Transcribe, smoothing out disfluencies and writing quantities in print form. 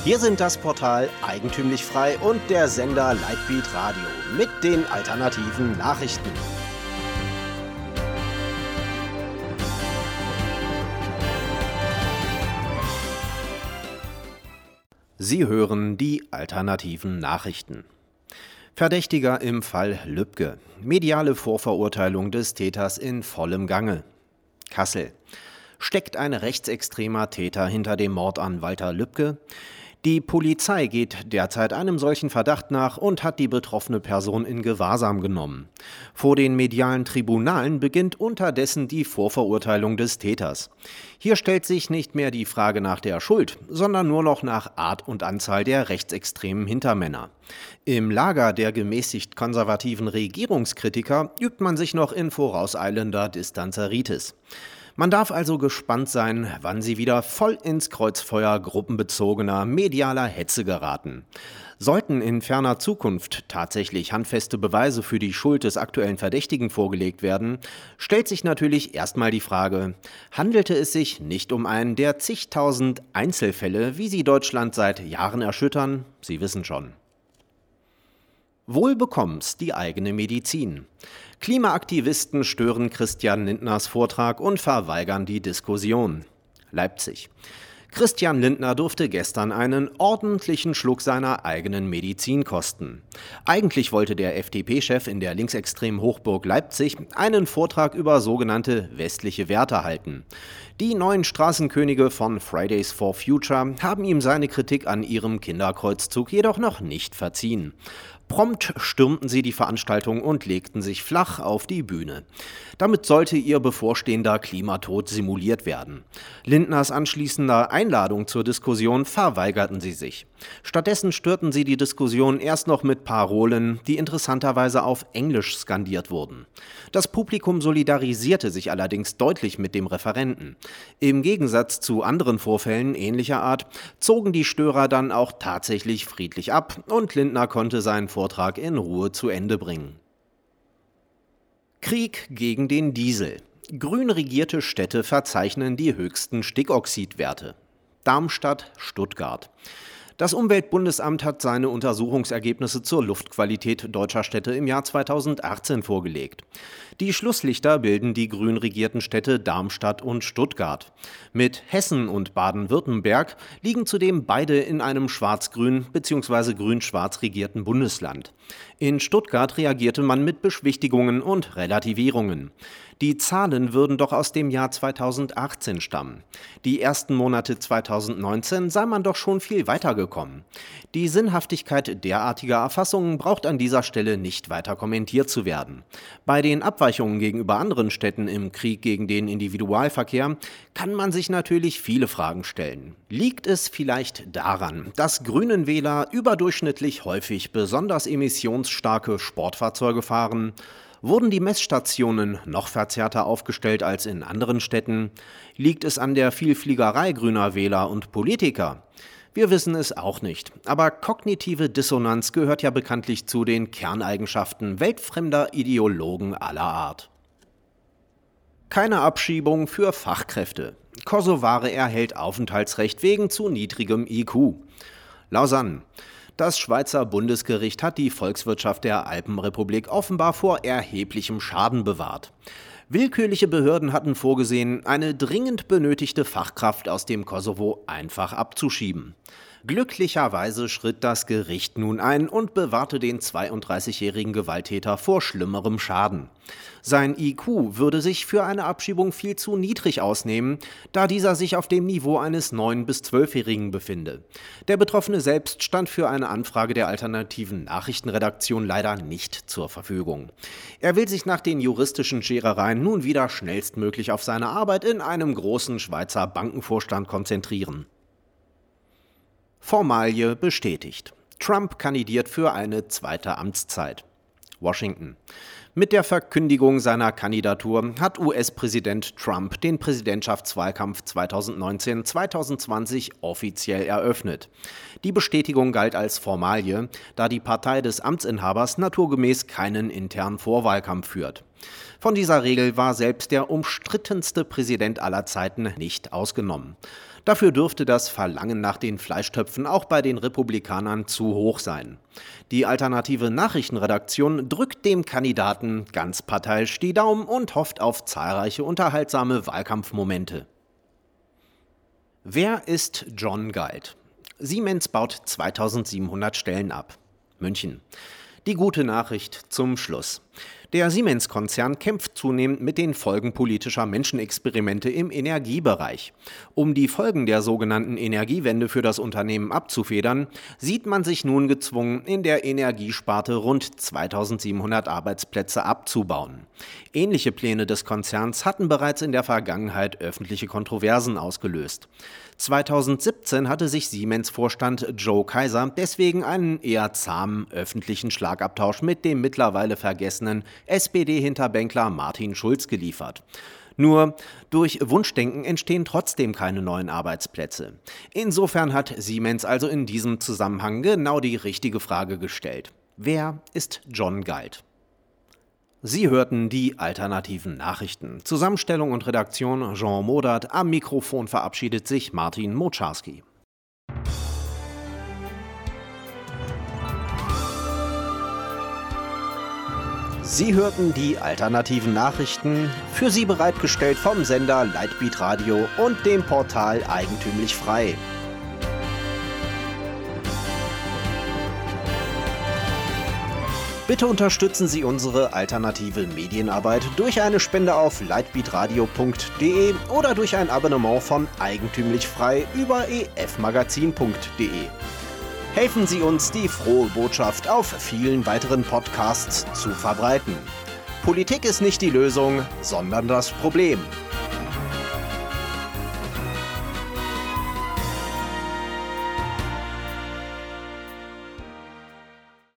Hier sind das Portal Eigentümlich Frei und der Sender Lightbeat Radio mit den alternativen Nachrichten. Sie hören die alternativen Nachrichten. Verdächtiger im Fall Lübcke. Mediale Vorverurteilung des Täters in vollem Gange. Kassel. Steckt ein rechtsextremer Täter hinter dem Mord an Walter Lübcke? Die Polizei geht derzeit einem solchen Verdacht nach und hat die betroffene Person in Gewahrsam genommen. Vor den medialen Tribunalen beginnt unterdessen die Vorverurteilung des Täters. Hier stellt sich nicht mehr die Frage nach der Schuld, sondern nur noch nach Art und Anzahl der rechtsextremen Hintermänner. Im Lager der gemäßigt konservativen Regierungskritiker übt man sich noch in vorauseilender Distanzeritis. Man darf also gespannt sein, wann sie wieder voll ins Kreuzfeuer gruppenbezogener medialer Hetze geraten. Sollten in ferner Zukunft tatsächlich handfeste Beweise für die Schuld des aktuellen Verdächtigen vorgelegt werden, stellt sich natürlich erstmal die Frage, handelte es sich nicht um einen der zigtausend Einzelfälle, wie sie Deutschland seit Jahren erschüttern? Sie wissen schon. Wohl bekomm's die eigene Medizin. Klimaaktivisten stören Christian Lindners Vortrag und verweigern die Diskussion. Leipzig. Christian Lindner durfte gestern einen ordentlichen Schluck seiner eigenen Medizin kosten. Eigentlich wollte der FDP-Chef in der linksextremen Hochburg Leipzig einen Vortrag über sogenannte westliche Werte halten. Die neuen Straßenkönige von Fridays for Future haben ihm seine Kritik an ihrem Kinderkreuzzug jedoch noch nicht verziehen. Prompt stürmten sie die Veranstaltung und legten sich flach auf die Bühne. Damit sollte ihr bevorstehender Klimatod simuliert werden. Lindners anschließender Einladung zur Diskussion verweigerten sie sich. Stattdessen störten sie die Diskussion erst noch mit Parolen, die interessanterweise auf Englisch skandiert wurden. Das Publikum solidarisierte sich allerdings deutlich mit dem Referenten. Im Gegensatz zu anderen Vorfällen ähnlicher Art zogen die Störer dann auch tatsächlich friedlich ab und Lindner konnte seinen Vortrag in Ruhe zu Ende bringen. Krieg gegen den Diesel. Grün regierte Städte verzeichnen die höchsten Stickoxidwerte. Darmstadt, Stuttgart. Das Umweltbundesamt hat seine Untersuchungsergebnisse zur Luftqualität deutscher Städte im Jahr 2018 vorgelegt. Die Schlusslichter bilden die grün regierten Städte Darmstadt und Stuttgart. Mit Hessen und Baden-Württemberg liegen zudem beide in einem schwarz-grün bzw. grün-schwarz regierten Bundesland. In Stuttgart reagierte man mit Beschwichtigungen und Relativierungen. Die Zahlen würden doch aus dem Jahr 2018 stammen. Die ersten Monate 2019 sei man doch schon viel weiter gekommen. Die Sinnhaftigkeit derartiger Erfassungen braucht an dieser Stelle nicht weiter kommentiert zu werden. Bei den Abweichungen gegenüber anderen Städten im Krieg gegen den Individualverkehr kann man sich natürlich viele Fragen stellen. Liegt es vielleicht daran, dass grünen Wähler überdurchschnittlich häufig besonders emissionsstarke Sportfahrzeuge fahren? Wurden die Messstationen noch verzerrter aufgestellt als in anderen Städten? Liegt es an der Vielfliegerei grüner Wähler und Politiker? Wir wissen es auch nicht, aber kognitive Dissonanz gehört ja bekanntlich zu den Kerneigenschaften weltfremder Ideologen aller Art. Keine Abschiebung für Fachkräfte. Kosovare erhält Aufenthaltsrecht wegen zu niedrigem IQ. Lausanne. Das Schweizer Bundesgericht hat die Volkswirtschaft der Alpenrepublik offenbar vor erheblichem Schaden bewahrt. Willkürliche Behörden hatten vorgesehen, eine dringend benötigte Fachkraft aus dem Kosovo einfach abzuschieben. Glücklicherweise schritt das Gericht nun ein und bewahrte den 32-jährigen Gewalttäter vor schlimmerem Schaden. Sein IQ würde sich für eine Abschiebung viel zu niedrig ausnehmen, da dieser sich auf dem Niveau eines 9- bis 12-Jährigen befinde. Der Betroffene selbst stand für eine Anfrage der alternativen Nachrichtenredaktion leider nicht zur Verfügung. Er will sich nach den juristischen Scherereien nun wieder schnellstmöglich auf seine Arbeit in einem großen Schweizer Bankenvorstand konzentrieren. Formalie bestätigt. Trump kandidiert für eine zweite Amtszeit. Washington. Mit der Verkündigung seiner Kandidatur hat US-Präsident Trump den Präsidentschaftswahlkampf 2019-2020 offiziell eröffnet. Die Bestätigung galt als Formalie, da die Partei des Amtsinhabers naturgemäß keinen internen Vorwahlkampf führt. Von dieser Regel war selbst der umstrittenste Präsident aller Zeiten nicht ausgenommen. Dafür dürfte das Verlangen nach den Fleischtöpfen auch bei den Republikanern zu hoch sein. Die alternative Nachrichtenredaktion drückt dem Kandidaten ganz parteiisch die Daumen und hofft auf zahlreiche unterhaltsame Wahlkampfmomente. Wer ist John Galt? Siemens baut 2700 Stellen ab. München. Die gute Nachricht zum Schluss. Der Siemens-Konzern kämpft zunehmend mit den Folgen politischer Menschenexperimente im Energiebereich. Um die Folgen der sogenannten Energiewende für das Unternehmen abzufedern, sieht man sich nun gezwungen, in der Energiesparte rund 2700 Arbeitsplätze abzubauen. Ähnliche Pläne des Konzerns hatten bereits in der Vergangenheit öffentliche Kontroversen ausgelöst. 2017 hatte sich Siemens-Vorstand Joe Kaiser deswegen einen eher zahmen öffentlichen Schlagabtausch mit dem mittlerweile vergessenen SPD-Hinterbänkler Martin Schulz geliefert. Nur durch Wunschdenken entstehen trotzdem keine neuen Arbeitsplätze. Insofern hat Siemens also in diesem Zusammenhang genau die richtige Frage gestellt. Wer ist John Galt? Sie hörten die alternativen Nachrichten. Zusammenstellung und Redaktion Jean Modert. Am Mikrofon verabschiedet sich Martin Moczarski. Sie hörten die alternativen Nachrichten, für Sie bereitgestellt vom Sender Lightbeat Radio und dem Portal Eigentümlich Frei. Bitte unterstützen Sie unsere alternative Medienarbeit durch eine Spende auf lightbeatradio.de oder durch ein Abonnement von Eigentümlich Frei über efmagazin.de. Helfen Sie uns, die frohe Botschaft auf vielen weiteren Podcasts zu verbreiten. Politik ist nicht die Lösung, sondern das Problem.